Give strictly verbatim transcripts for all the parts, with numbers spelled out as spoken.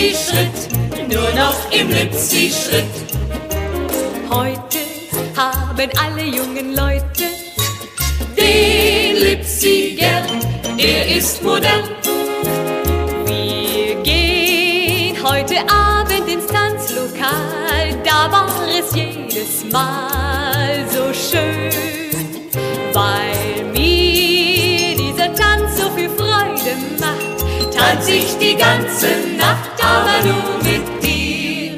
Lipsi-Schritt, nur noch im Lipsi-Schritt. Heute haben alle jungen Leute den Lipsi gern, er ist modern. Wir gehen heute Abend ins Tanzlokal, da war es jedes Mal so schön, weil mir dieser Tanz so viel Freude macht. Tanz ich die ganze Nacht, aber nur mit dir.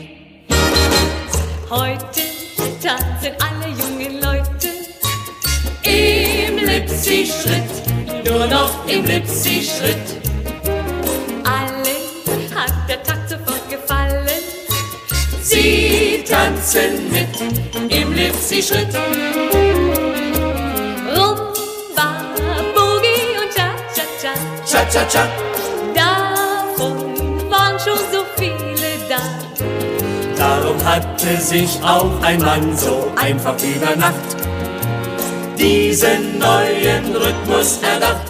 Heute tanzen alle jungen Leute im Lipsi-Schritt, nur noch im Lipsi-Schritt. Allen hat der Takt sofort gefallen. Sie tanzen mit im Lipsi-Schritt. Rumba, Boogie und Cha-Cha-Cha, Cha-Cha-Cha. davon waren schon so viele da. Darum hatte sich auch ein Mann so einfach über Nacht diesen neuen Rhythmus erdacht.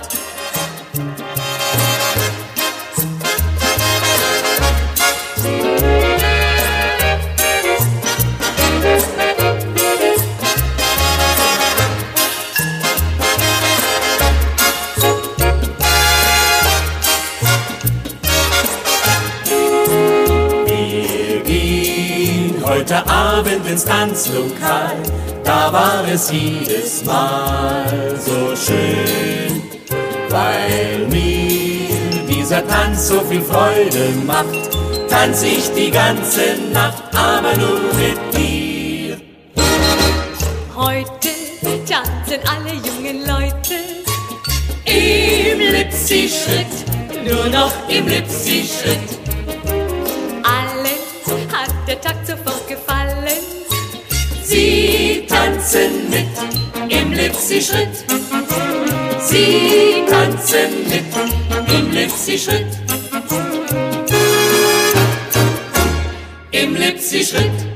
Heute Abend ins Tanzlokal, da war es jedes Mal so schön, weil mir dieser Tanz so viel Freude macht, tanz ich die ganze Nacht, aber nur mit dir. Heute tanzen alle jungen Leute im Lipsi-Schritt, nur noch im Lipsi-Schritt. Hat der Takt sofort gefallen. Sie tanzen mit im Lipsi-Schritt. Sie tanzen mit im Lipsi-Schritt. Im Lipsi-Schritt.